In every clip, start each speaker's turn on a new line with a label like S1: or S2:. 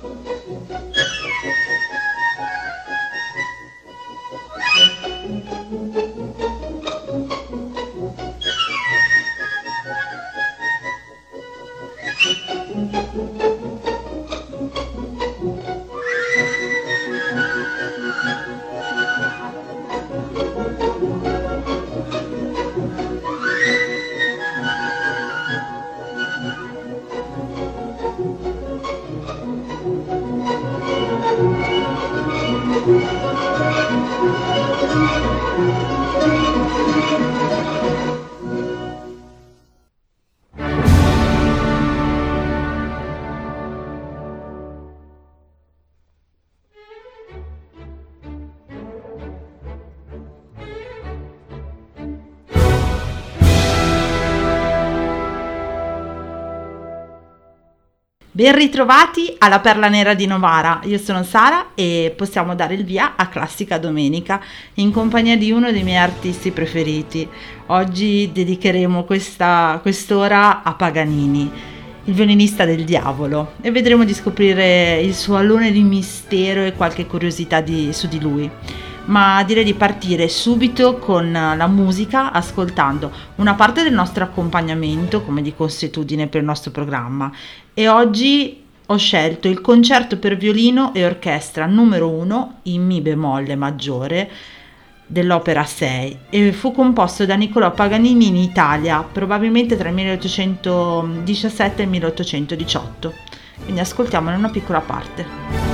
S1: Ben ritrovati alla Perla Nera di Novara, io sono Sara e possiamo dare il via a Classica Domenica in compagnia di uno dei miei artisti preferiti. Oggi dedicheremo quest'ora a Paganini, il violinista del diavolo, e vedremo di scoprire il suo alone di mistero e qualche curiosità su di lui. Ma direi di partire subito con la musica, ascoltando una parte del nostro accompagnamento come di consuetudine per il nostro programma, e oggi ho scelto il concerto per violino e orchestra numero 1 in mi bemolle maggiore dell'opera 6, e fu composto da Niccolò Paganini in Italia probabilmente tra il 1817 e il 1818. Quindi ascoltiamone una piccola parte.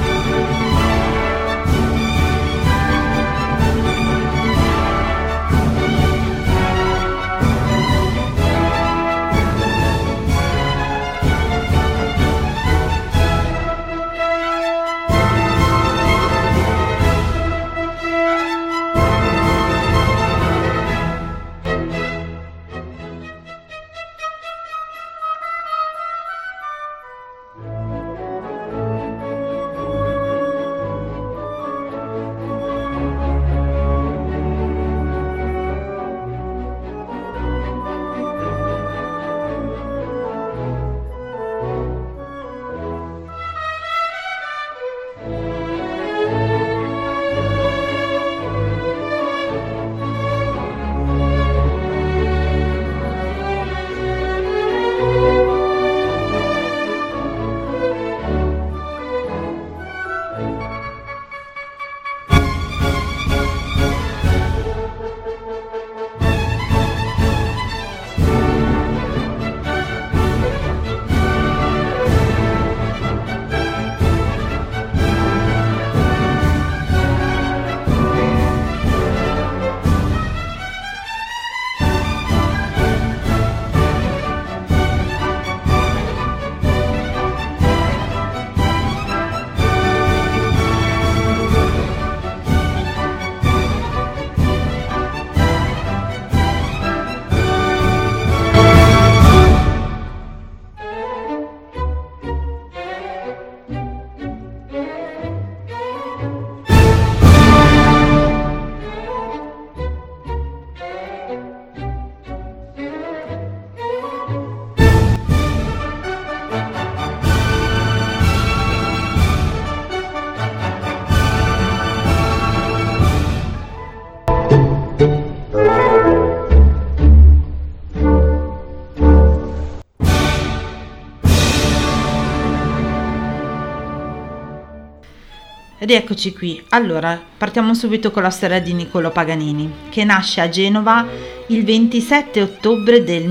S1: Rieccoci qui. Allora, partiamo subito con la storia di Niccolò Paganini, che nasce a Genova il 27 ottobre del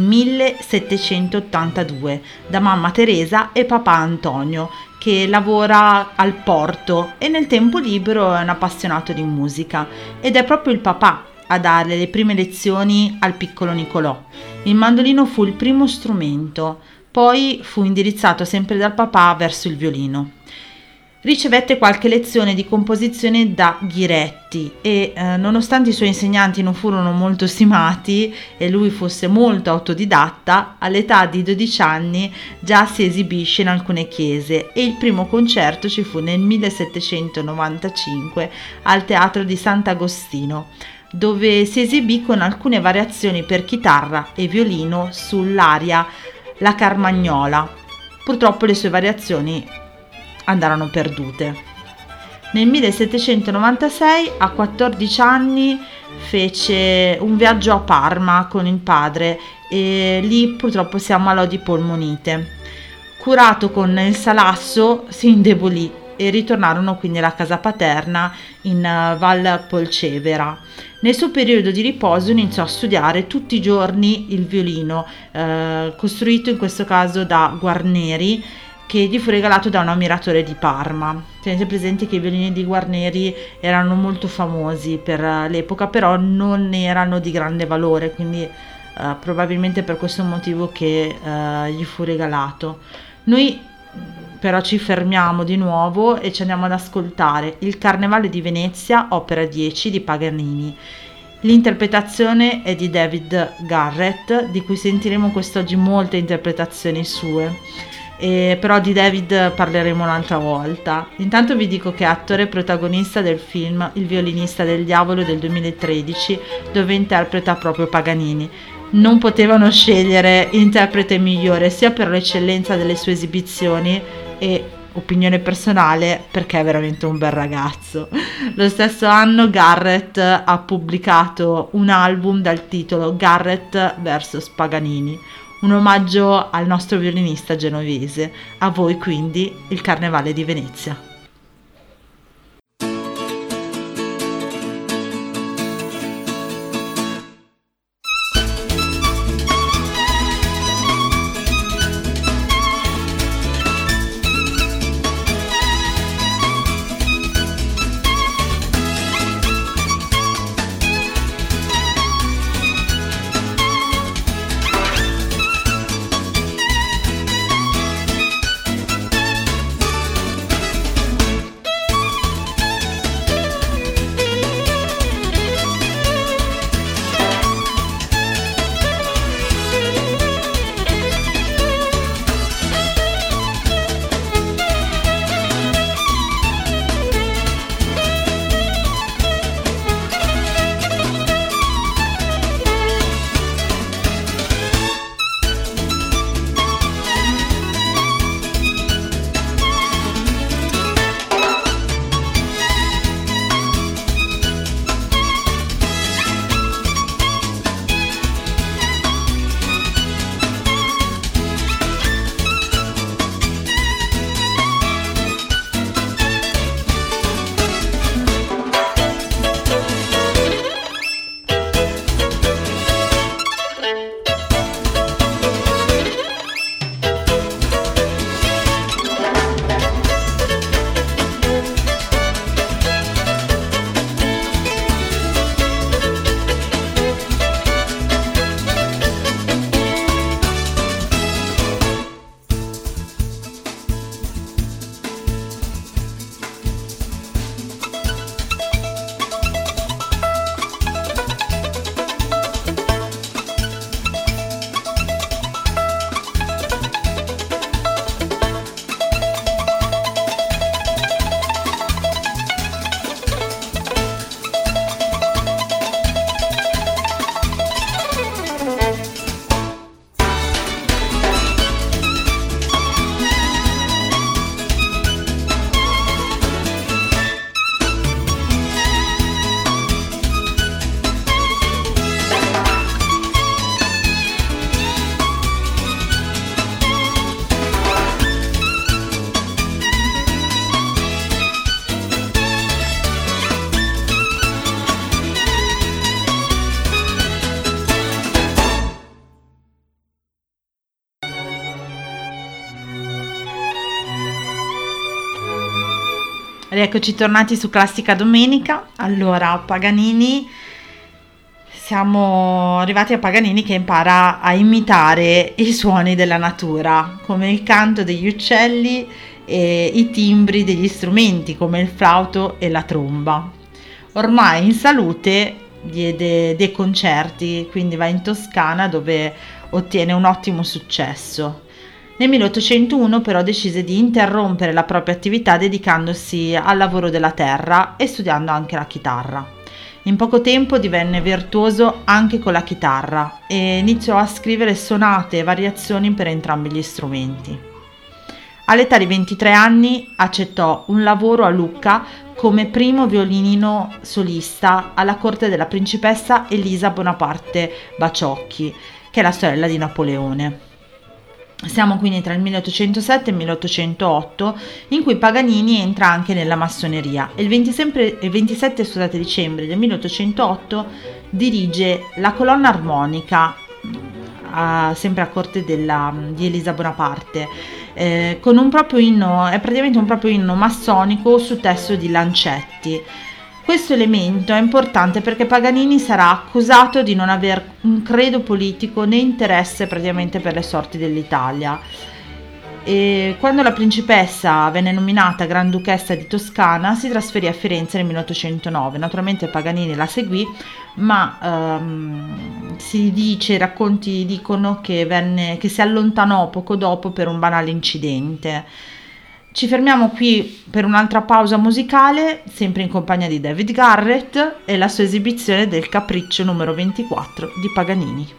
S1: 1782 da mamma Teresa e papà Antonio, che lavora al porto e nel tempo libero è un appassionato di musica, ed è proprio il papà a dare le prime lezioni al piccolo Niccolò. Il mandolino fu il primo strumento, poi fu indirizzato sempre dal papà verso il violino. Ricevette qualche lezione di composizione da Ghiretti e nonostante i suoi insegnanti non furono molto stimati e lui fosse molto autodidatta, all'età di 12 anni già si esibisce in alcune chiese, e il primo concerto ci fu nel 1795 al Teatro di Sant'Agostino, dove si esibì con alcune variazioni per chitarra e violino sull'aria La Carmagnola. Purtroppo le sue variazioni andarono perdute. Nel 1796, a 14 anni, fece un viaggio a Parma con il padre e lì purtroppo si ammalò di polmonite. Curato con il salasso, si indebolì e ritornarono quindi alla casa paterna in Val Polcevera. Nel suo periodo di riposo iniziò a studiare tutti i giorni il violino, costruito in questo caso da Guarneri, che gli fu regalato da un ammiratore di Parma. Tenete presente che i violini di Guarneri erano molto famosi per l'epoca, però non erano di grande valore, quindi probabilmente per questo motivo che gli fu regalato. Noi però ci fermiamo di nuovo e ci andiamo ad ascoltare Il Carnevale di Venezia, opera 10 di Paganini. L'interpretazione è di David Garrett, di cui sentiremo quest'oggi molte interpretazioni sue. Però di David parleremo un'altra volta. Intanto vi dico che è attore protagonista del film Il violinista del diavolo del 2013, dove interpreta proprio Paganini. Non potevano scegliere interprete migliore, sia per l'eccellenza delle sue esibizioni e, opinione personale, perché è veramente un bel ragazzo. Lo stesso anno Garrett ha pubblicato un album dal titolo Garrett vs Paganini, un omaggio al nostro violinista genovese. A voi quindi Il Carnevale di Venezia. Rieccoci tornati su Classica Domenica. Allora, Paganini, siamo arrivati a Paganini che impara a imitare i suoni della natura, come il canto degli uccelli e i timbri degli strumenti, come il flauto e la tromba. Ormai in salute diede dei concerti, quindi va in Toscana dove ottiene un ottimo successo. Nel 1801 però decise di interrompere la propria attività dedicandosi al lavoro della terra e studiando anche la chitarra. In poco tempo divenne virtuoso anche con la chitarra e iniziò a scrivere sonate e variazioni per entrambi gli strumenti. All'età di 23 anni accettò un lavoro a Lucca come primo violinino solista alla corte della principessa Elisa Bonaparte Baciocchi, che è la sorella di Napoleone. Siamo quindi tra il 1807 e il 1808, in cui Paganini entra anche nella massoneria. Il 27 dicembre del 1808 dirige la colonna armonica, sempre a corte di Elisa Bonaparte, con un proprio inno, è praticamente un proprio inno massonico su testo di Lancetti. Questo elemento è importante perché Paganini sarà accusato di non aver un credo politico né interesse praticamente per le sorti dell'Italia. E quando la principessa venne nominata Granduchessa di Toscana, si trasferì a Firenze nel 1809. Naturalmente Paganini la seguì, ma si dice, i racconti dicono che si allontanò poco dopo per un banale incidente. Ci fermiamo qui per un'altra pausa musicale, sempre in compagnia di David Garrett e la sua esibizione del Capriccio numero 24 di Paganini.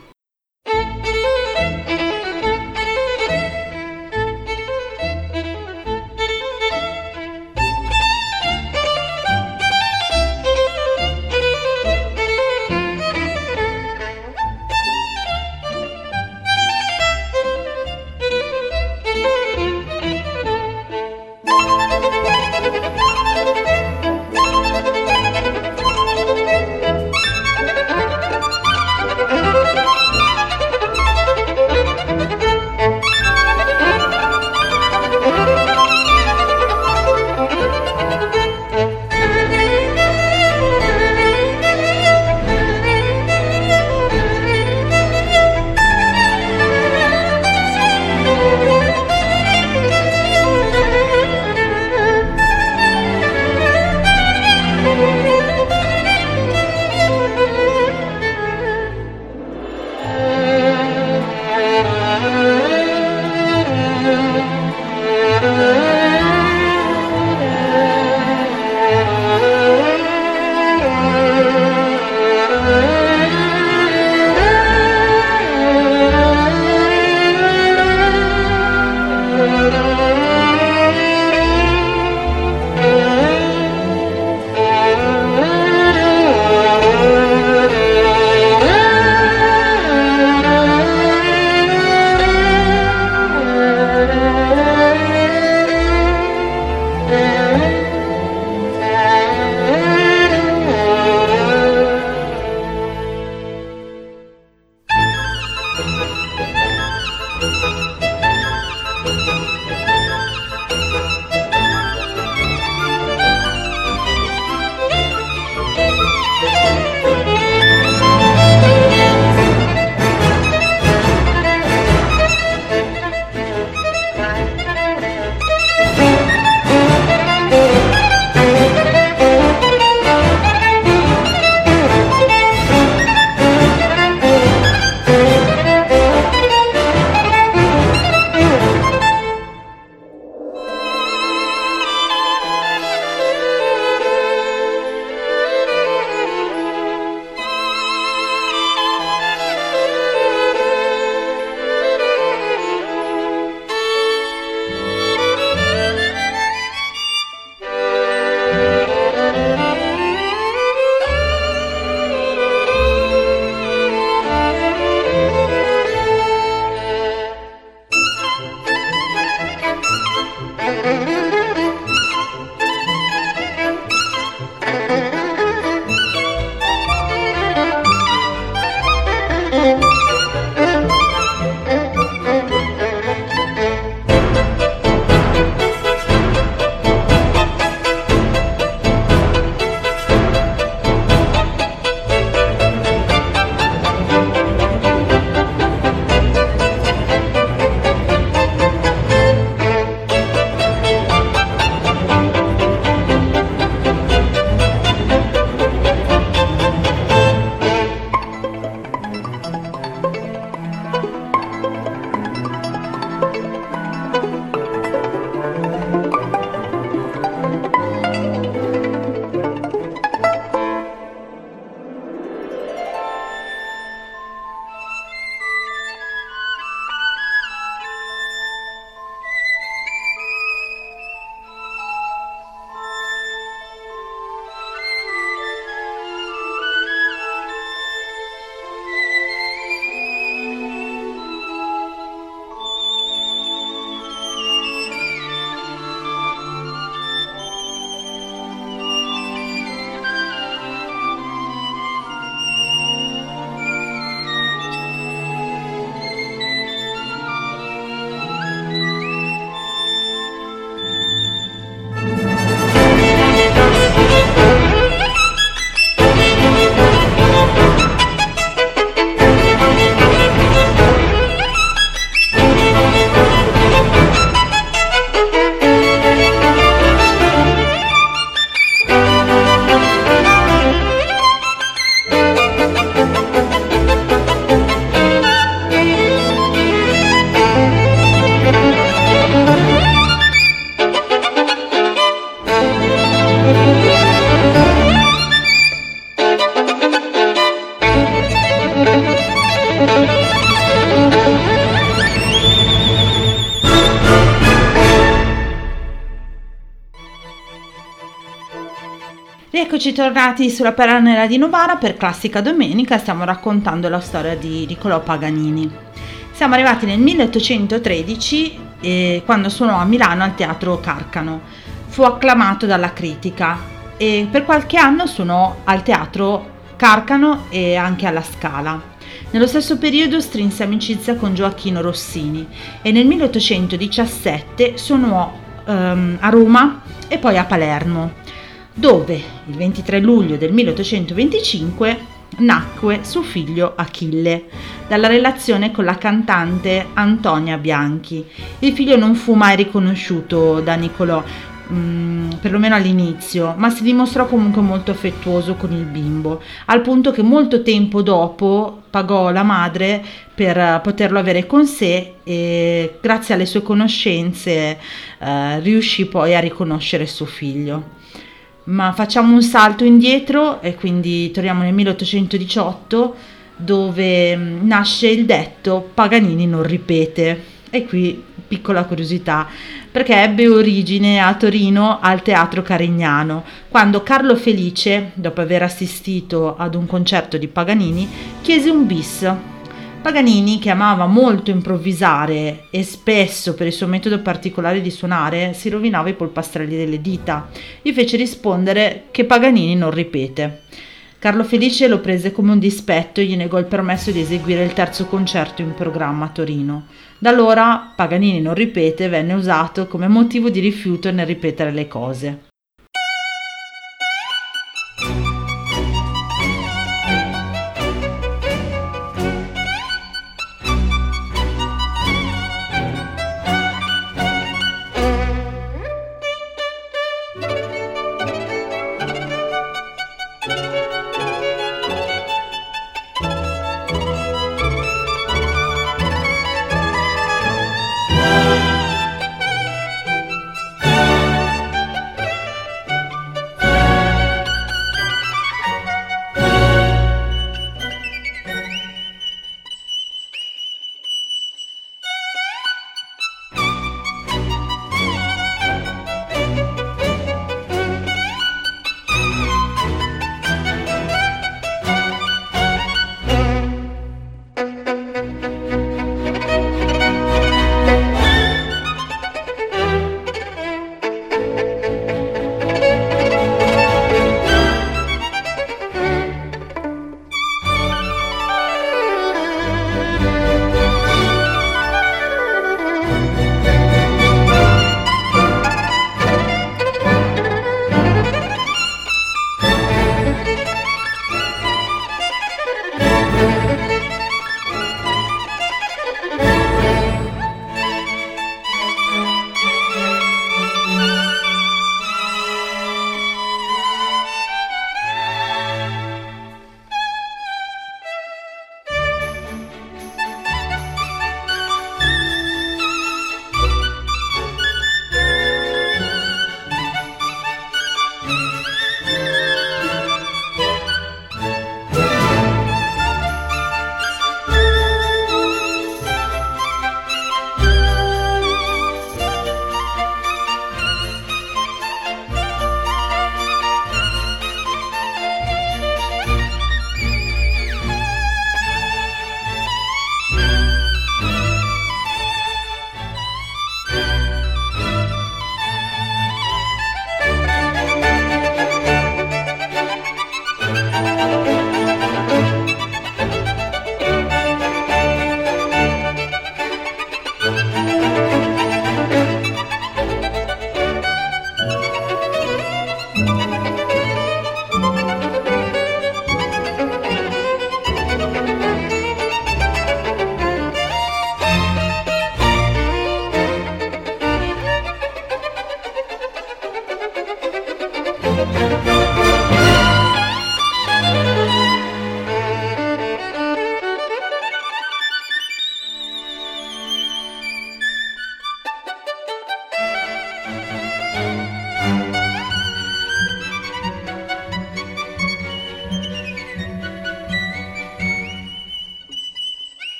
S1: Rieccoci tornati sulla Perla Nera di Novara per Classica Domenica, stiamo raccontando la storia di Niccolò Paganini. Siamo arrivati nel 1813 quando suonò a Milano al Teatro Carcano. Fu acclamato dalla critica e per qualche anno suonò al Teatro Carcano e anche alla Scala. Nello stesso periodo strinse amicizia con Gioacchino Rossini e nel 1817 suonò a Roma e poi a Palermo, dove il 23 luglio del 1825 nacque suo figlio Achille, dalla relazione con la cantante Antonia Bianchi. Il figlio non fu mai riconosciuto da Niccolò, perlomeno all'inizio, ma si dimostrò comunque molto affettuoso con il bimbo, al punto che molto tempo dopo pagò la madre per poterlo avere con sé e grazie alle sue conoscenze riuscì poi a riconoscere suo figlio. Ma facciamo un salto indietro e quindi torniamo nel 1818, dove nasce il detto Paganini non ripete. E qui piccola curiosità, perché ebbe origine a Torino al Teatro Carignano, quando Carlo Felice, dopo aver assistito ad un concerto di Paganini, chiese un bis. Paganini, che amava molto improvvisare e spesso per il suo metodo particolare di suonare si rovinava i polpastrelli delle dita, gli fece rispondere che Paganini non ripete. Carlo Felice lo prese come un dispetto e gli negò il permesso di eseguire il terzo concerto in programma a Torino. Da allora Paganini non ripete venne usato come motivo di rifiuto nel ripetere le cose.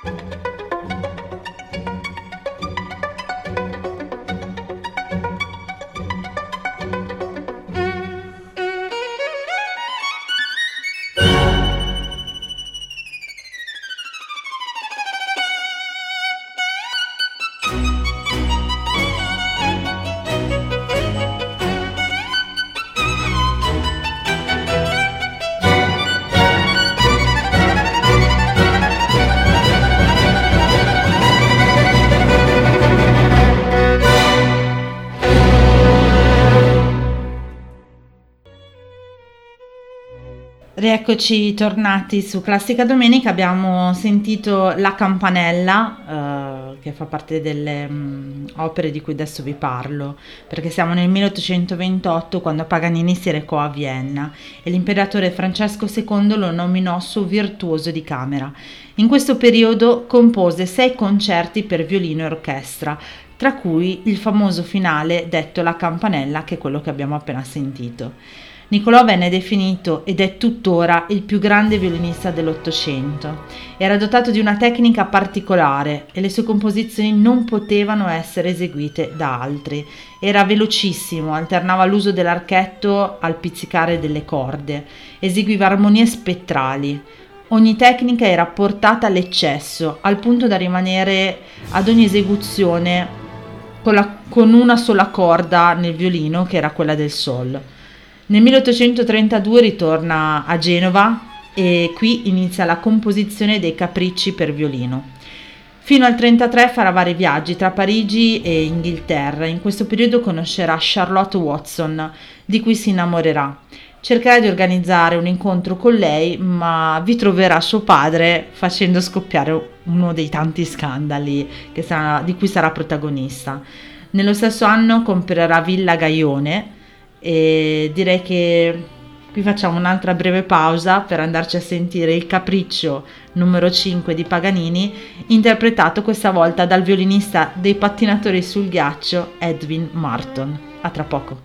S1: Rieccoci tornati su Classica Domenica, abbiamo sentito La Campanella, che fa parte delle opere di cui adesso vi parlo, perché siamo nel 1828 quando Paganini si recò a Vienna e l'imperatore Francesco II lo nominò suo virtuoso di camera. In questo periodo compose 6 concerti per violino e orchestra, tra cui il famoso finale detto La Campanella, che è quello che abbiamo appena sentito. Niccolò venne definito, ed è tuttora, il più grande violinista dell'Ottocento. Era dotato di una tecnica particolare e le sue composizioni non potevano essere eseguite da altri. Era velocissimo, alternava l'uso dell'archetto al pizzicare delle corde, eseguiva armonie spettrali. Ogni tecnica era portata all'eccesso, al punto da rimanere ad ogni esecuzione con una sola corda nel violino, che era quella del sol. Nel 1832 ritorna a Genova e qui inizia la composizione dei capricci per violino. Fino al 1933 farà vari viaggi tra Parigi e Inghilterra. In questo periodo conoscerà Charlotte Watson, di cui si innamorerà. Cercherà di organizzare un incontro con lei, ma vi troverà suo padre facendo scoppiare uno dei tanti scandali di cui sarà protagonista. Nello stesso anno comprerà Villa Gaione, e direi che qui facciamo un'altra breve pausa per andarci a sentire il Capriccio numero 5 di Paganini, interpretato questa volta dal violinista dei pattinatori sul ghiaccio Edwin Marton. A tra poco.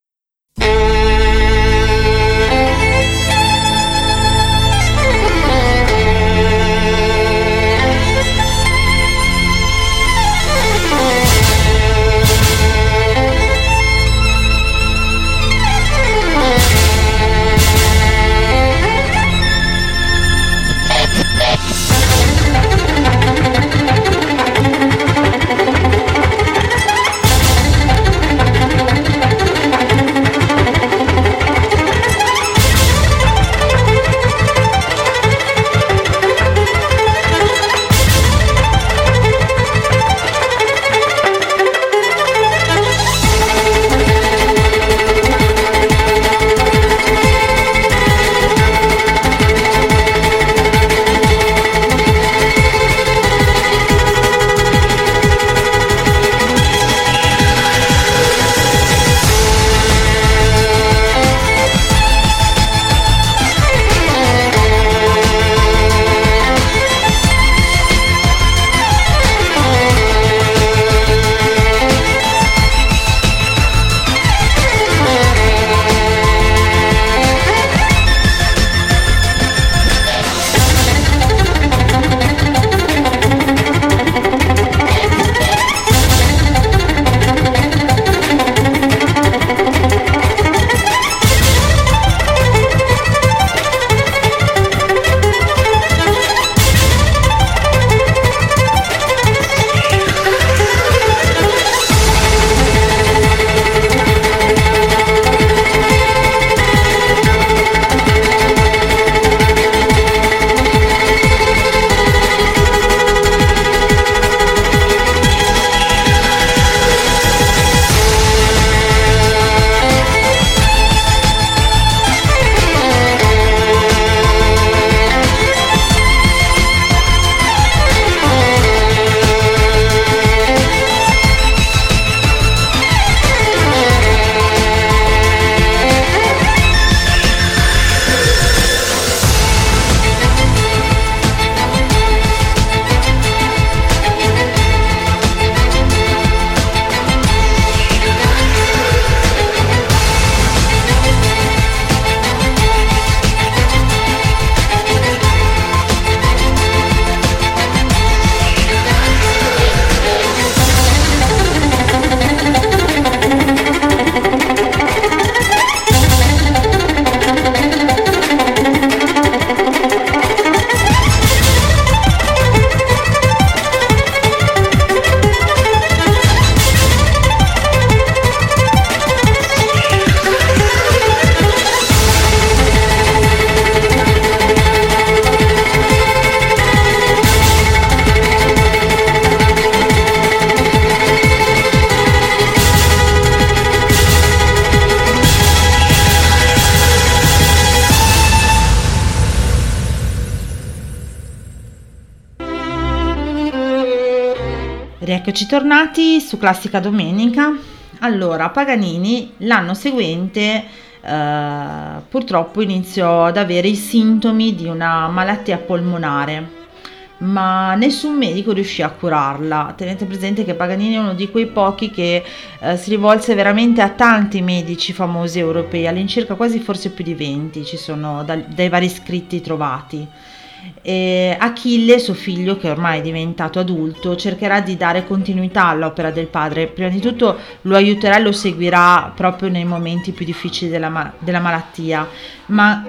S1: Rieccoci tornati su Classica Domenica. Allora, Paganini l'anno seguente purtroppo iniziò ad avere i sintomi di una malattia polmonare, ma nessun medico riuscì a curarla. Tenete presente che Paganini è uno di quei pochi che si rivolse veramente a tanti medici famosi europei, all'incirca quasi forse più di 20 ci sono dai vari scritti trovati. E Achille, suo figlio, che ormai è diventato adulto, cercherà di dare continuità all'opera del padre. Prima di tutto lo aiuterà e lo seguirà proprio nei momenti più difficili della malattia, ma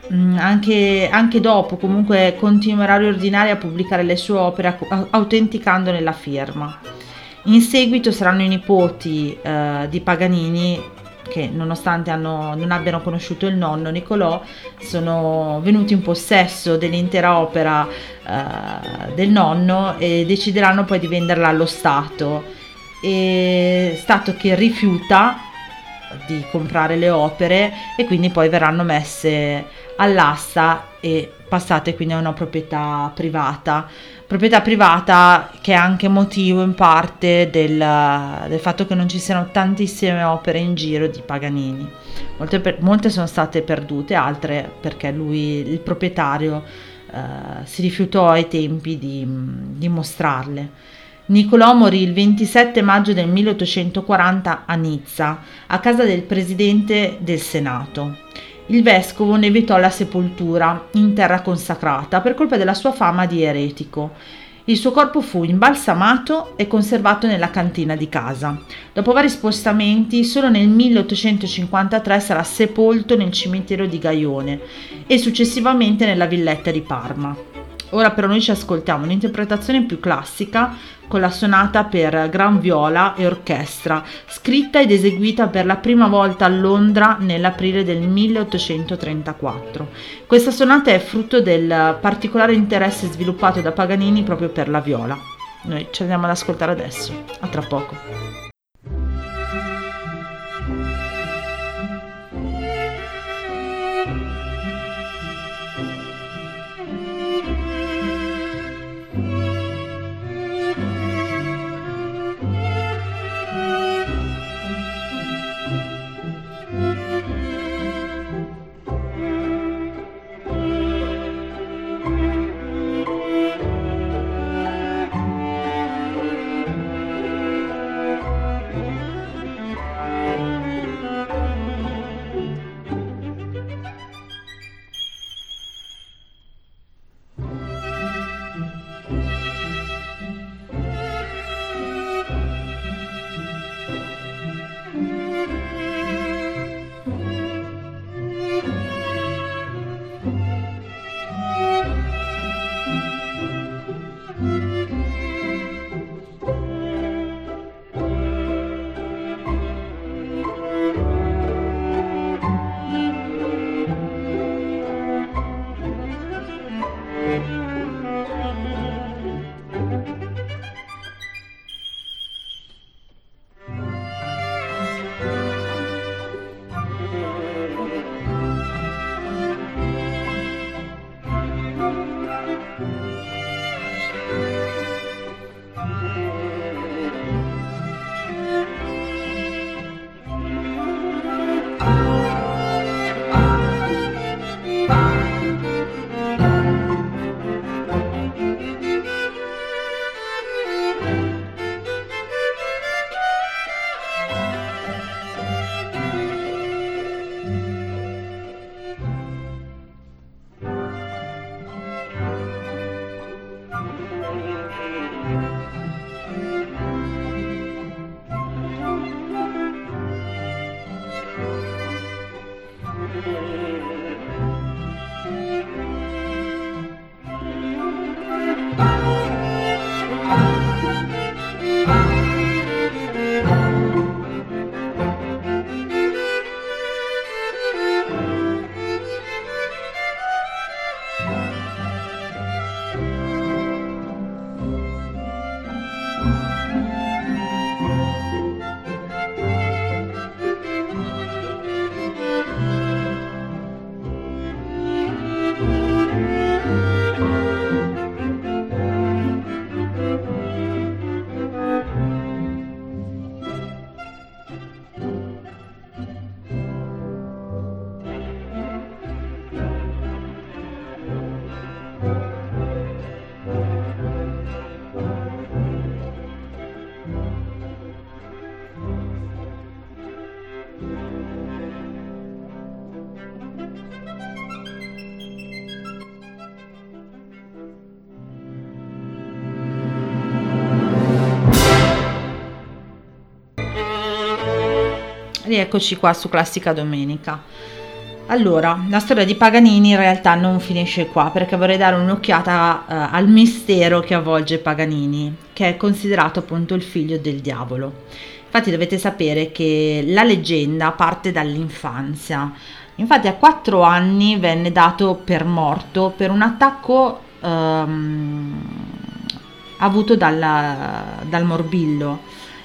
S1: anche dopo comunque continuerà a riordinare e a pubblicare le sue opere, autenticandone la firma. In seguito saranno i nipoti di Paganini che, nonostante non abbiano conosciuto il nonno Niccolò, sono venuti in possesso dell'intera opera del nonno e decideranno poi di venderla allo Stato, Stato che rifiuta di comprare le opere e quindi poi verranno messe all'asta e passate quindi a una proprietà privata che è anche motivo in parte del fatto che non ci siano tantissime opere in giro di Paganini. Molte sono state perdute, altre perché lui, il proprietario, si rifiutò ai tempi di mostrarle. Niccolò morì il 27 maggio del 1840 a Nizza, a casa del presidente del Senato. Il vescovo ne evitò la sepoltura in terra consacrata per colpa della sua fama di eretico. Il suo corpo fu imbalsamato e conservato nella cantina di casa. Dopo vari spostamenti, solo nel 1853 sarà sepolto nel cimitero di Gaione e successivamente nella villetta di Parma. Ora però noi ci ascoltiamo un'interpretazione più classica con la sonata per gran viola e orchestra, scritta ed eseguita per la prima volta a Londra nell'aprile del 1834. Questa sonata è frutto del particolare interesse sviluppato da Paganini proprio per la viola. Noi ci andiamo ad ascoltare adesso. A tra poco. Rieccoci qua su Classica Domenica. Allora, la storia di Paganini in realtà non finisce qua, perché vorrei dare un'occhiata al mistero che avvolge Paganini, che è considerato appunto il figlio del diavolo. Infatti dovete sapere che la leggenda parte dall'infanzia. Infatti a 4 anni venne dato per morto per un attacco avuto dal morbillo.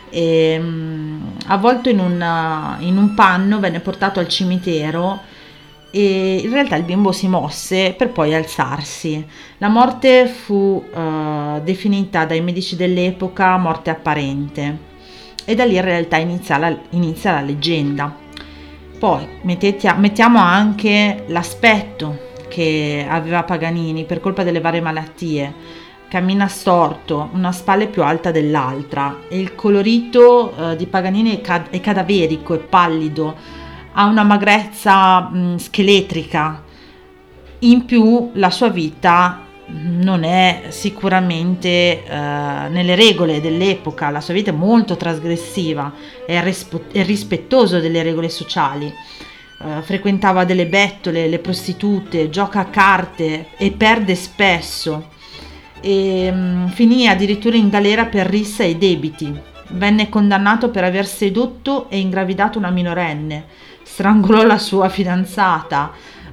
S1: Avvolto in un panno venne portato al cimitero e in realtà il bimbo si mosse per poi alzarsi. La morte fu definita dai medici dell'epoca morte apparente e da lì in realtà inizia la leggenda. Poi mettiamo anche l'aspetto che aveva Paganini per colpa delle varie malattie. Cammina storto, una spalla più alta dell'altra, e il colorito di Paganini è cadaverico e pallido, ha una magrezza scheletrica. In più la sua vita non è sicuramente nelle regole dell'epoca, la sua vita è molto trasgressiva, è rispettoso delle regole sociali. Frequentava delle bettole, le prostitute, gioca a carte e perde spesso. E finì addirittura in galera per rissa e debiti. Venne condannato per aver sedotto e ingravidato una minorenne, strangolò la sua fidanzata,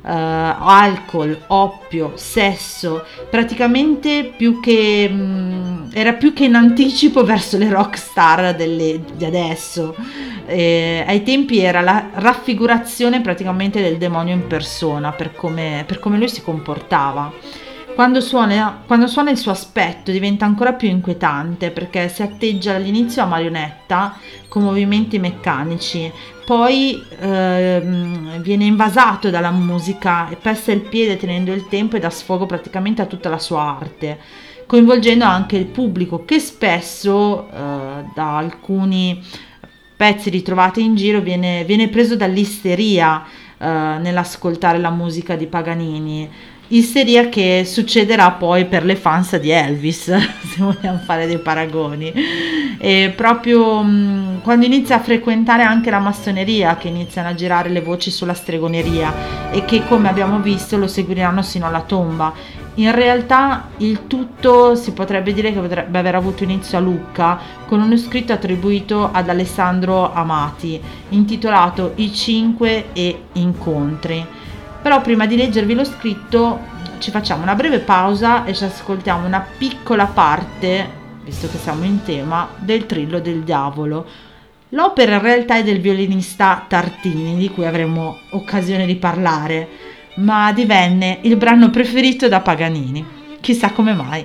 S1: alcol, oppio, sesso, praticamente era più che in anticipo verso le rockstar di adesso. Ai tempi era la raffigurazione praticamente del demonio in persona per come lui si comportava. Quando suona il suo aspetto diventa ancora più inquietante, perché si atteggia all'inizio a marionetta con movimenti meccanici, poi viene invasato dalla musica e pesta il piede tenendo il tempo e dà sfogo praticamente a tutta la sua arte, coinvolgendo anche il pubblico che spesso da alcuni pezzi ritrovati in giro viene preso dall'isteria nell'ascoltare la musica di Paganini. Isteria che succederà poi per le fans di Elvis, se vogliamo fare dei paragoni. E proprio quando inizia a frequentare anche la massoneria, che iniziano a girare le voci sulla stregoneria e che, come abbiamo visto, lo seguiranno sino alla tomba. In realtà il tutto si potrebbe dire che potrebbe aver avuto inizio a Lucca con uno scritto attribuito ad Alessandro Amati intitolato I 5 e Incontri. Però prima di leggervi lo scritto ci facciamo una breve pausa e ci ascoltiamo una piccola parte, visto che siamo in tema, del Trillo del Diavolo. L'opera in realtà è del violinista Tartini, di cui avremo occasione di parlare, ma divenne il brano preferito da Paganini. Chissà come mai.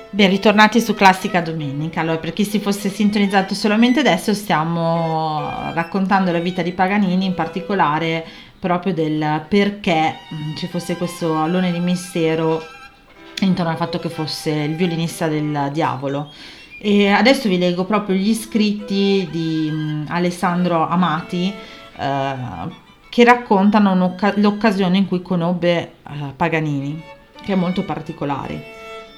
S1: Ben, ritornati su Classica Domenica. Allora, per chi si fosse sintonizzato solamente adesso, stiamo raccontando la vita di Paganini, in particolare proprio del perché ci fosse questo alone di mistero intorno al fatto che fosse il violinista del diavolo. E adesso vi leggo proprio gli scritti di Alessandro Amati, che raccontano l'occasione in cui conobbe Paganini, che è molto particolare.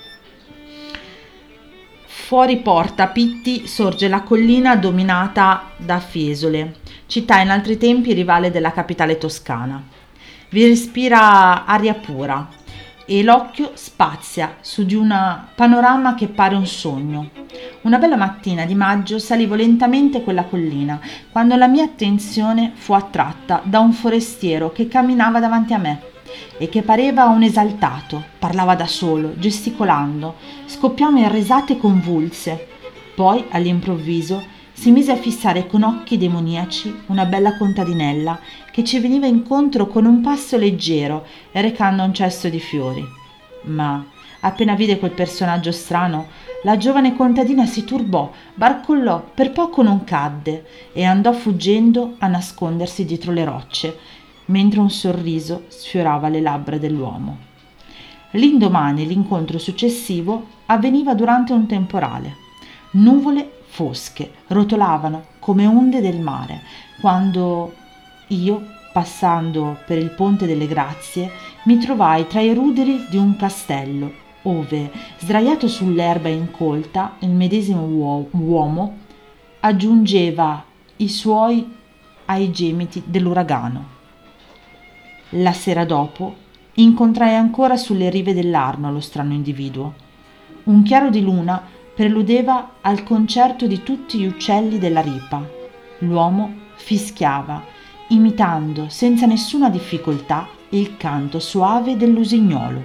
S1: Fuori Porta Pitti sorge la collina dominata da Fiesole, città in altri tempi rivale della capitale toscana. Vi respira aria pura e l'occhio spazia su di un panorama che pare un sogno. Una bella mattina di maggio salivo lentamente quella collina quando la mia attenzione fu attratta da un forestiero che camminava davanti a me e che pareva un esaltato, parlava da solo, gesticolando, scoppiava in risate convulse. Poi, all'improvviso, si mise a fissare con occhi demoniaci una bella contadinella che ci veniva incontro con un passo leggero e recando un cesto di fiori. Ma, appena vide quel personaggio strano, la giovane contadina si turbò, barcollò, per poco non cadde e andò fuggendo a nascondersi dietro le rocce, mentre un sorriso sfiorava le labbra dell'uomo. L'indomani, l'incontro successivo, avveniva durante un temporale. Nuvole fosche rotolavano come onde del mare, quando io, passando per il Ponte delle Grazie, mi trovai tra i ruderi di un castello, ove, sdraiato sull'erba incolta, il medesimo uomo aggiungeva i suoi ai gemiti dell'uragano. La sera dopo incontrai ancora sulle rive dell'Arno lo strano individuo. Un chiaro di luna preludeva al concerto di tutti gli uccelli della ripa. L'uomo fischiava, imitando senza nessuna difficoltà il canto soave dell'usignolo.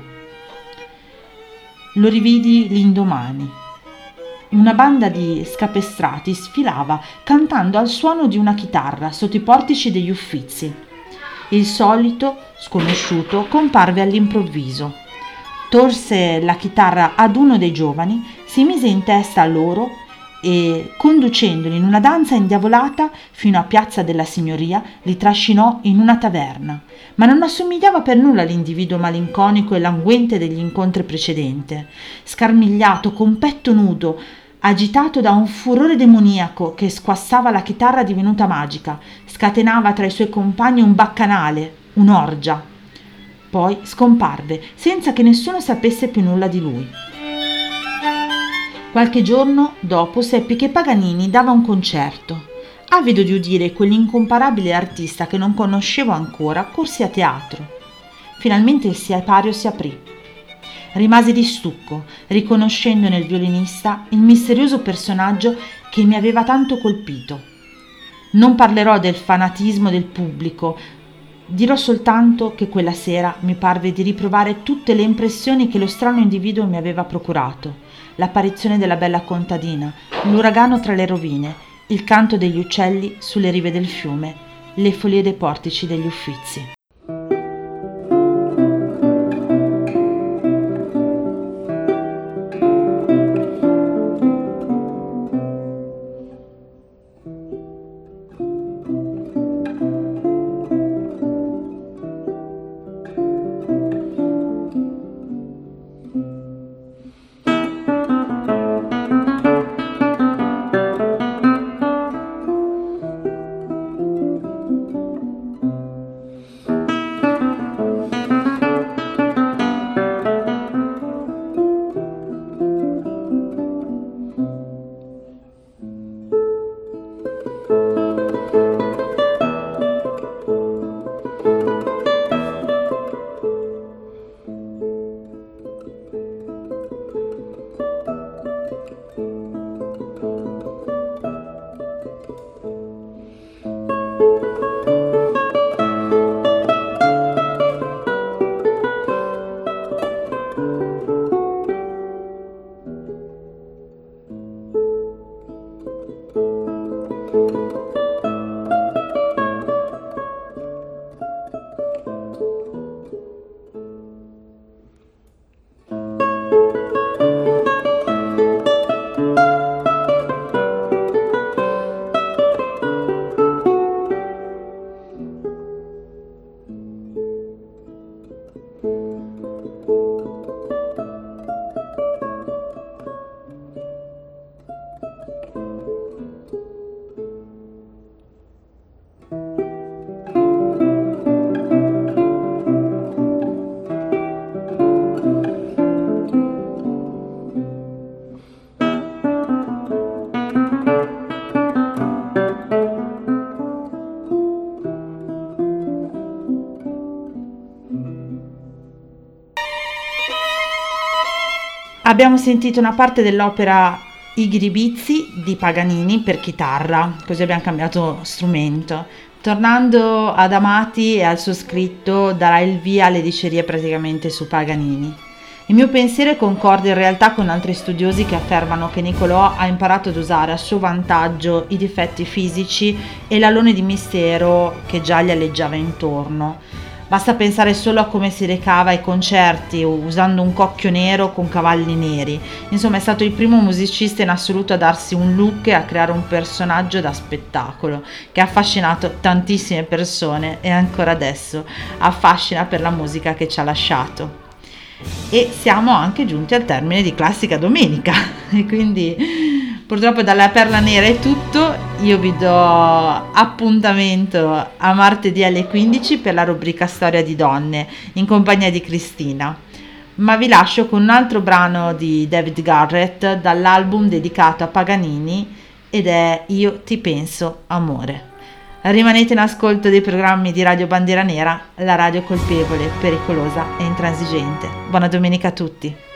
S1: Lo rividi l'indomani. Una banda di scapestrati sfilava cantando al suono di una chitarra sotto i portici degli Uffizi. Il solito sconosciuto comparve all'improvviso. Torse la chitarra ad uno dei giovani, si mise in testa a loro e, conducendoli in una danza indiavolata fino a Piazza della Signoria, li trascinò in una taverna. Ma non assomigliava per nulla all'individuo malinconico e languente degli incontri precedenti. Scarmigliato, con petto nudo, agitato da un furore demoniaco che squassava la chitarra divenuta magica, scatenava tra i suoi compagni un baccanale, un'orgia. Poi scomparve, senza che nessuno sapesse più nulla di lui. Qualche giorno dopo seppi che Paganini dava un concerto. Avido di udire quell'incomparabile artista che non conoscevo ancora, corsi a teatro. Finalmente il sipario si aprì. Rimasi di stucco, riconoscendo nel violinista il misterioso personaggio che mi aveva tanto colpito. Non parlerò del fanatismo del pubblico, dirò soltanto che quella sera mi parve di riprovare tutte le impressioni che lo strano individuo mi aveva procurato: l'apparizione della bella contadina, l'uragano tra le rovine, il canto degli uccelli sulle rive del fiume, le folie dei portici degli Uffizi. Abbiamo sentito una parte dell'opera I Ghiribizzi di Paganini per chitarra, così abbiamo cambiato strumento. Tornando ad Amati e al suo scritto, darà il via alle dicerie praticamente su Paganini. Il mio pensiero concorda in realtà con altri studiosi che affermano che Niccolò ha imparato ad usare a suo vantaggio i difetti fisici e l'alone di mistero che già gli alleggiava intorno. Basta pensare solo a come si recava ai concerti usando un cocchio nero con cavalli neri. Insomma, è stato il primo musicista in assoluto a darsi un look e a creare un personaggio da spettacolo che ha affascinato tantissime persone e ancora adesso affascina per la musica che ci ha lasciato. E siamo anche giunti al termine di Classica Domenica e quindi purtroppo dalla Perla Nera è tutto. Io vi do appuntamento a martedì alle 15 per la rubrica Storia di Donne in compagnia di Cristina, ma vi lascio con un altro brano di David Garrett dall'album dedicato a Paganini ed è Io ti penso amore. Rimanete in ascolto dei programmi di Radio Bandiera Nera, la radio colpevole, pericolosa e intransigente. Buona domenica a tutti.